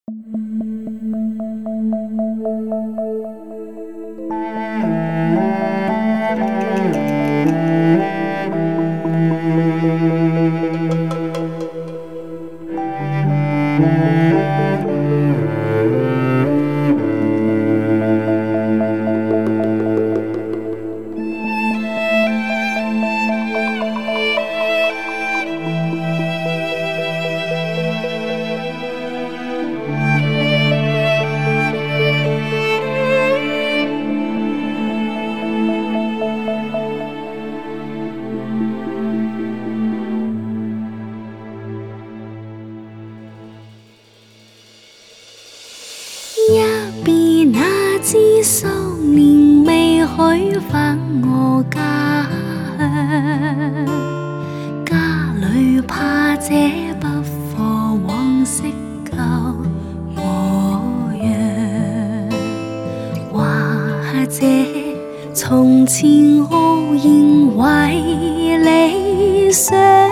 一别那支數年未許返我家鄉，家裏怕這不復往昔舊模樣，或者從前傲然為理想，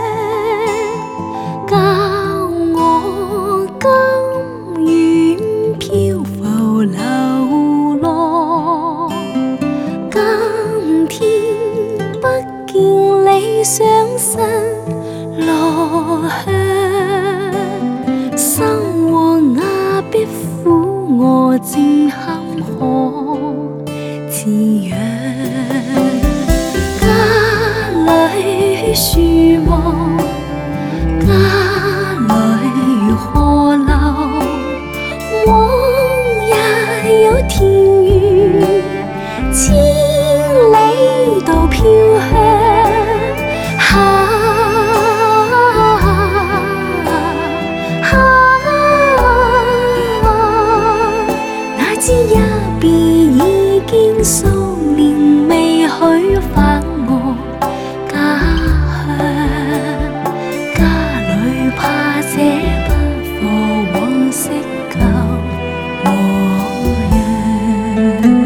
教我甘願漂浮流浪。今天不見理想新落鄉，生活也逼苦我漸坎坷似樣。家裏樹木，家裏河流，往日有田園，千里道飄香。哪知一別已經數年未許返我家鄉，家裏怕這不復往昔舊模樣。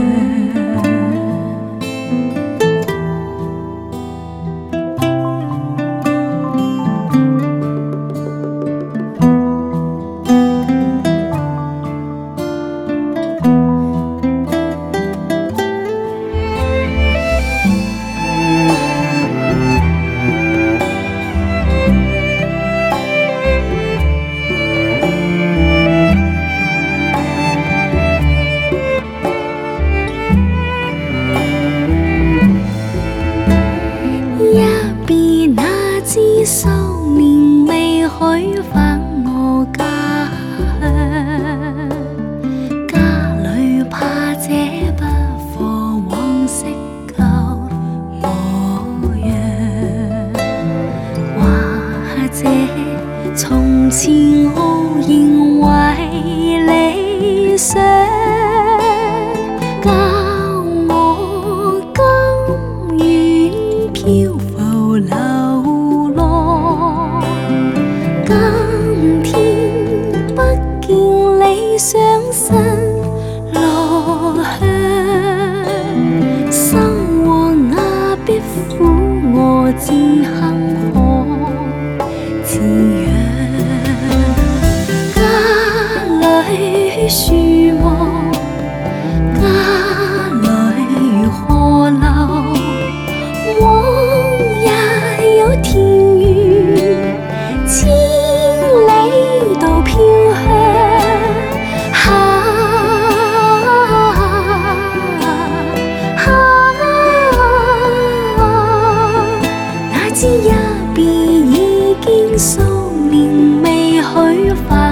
知數年未許返我家鄉，家裏怕這不復往昔舊模樣，或者從前傲然為理想，教我甘願漂浮流浪。今天不見理想新落鄉，生活也逼苦我漸坎坷似樣。家裏樹木，家裏河流，往日有田園，千里道飄香。哪知一別已經數年未許返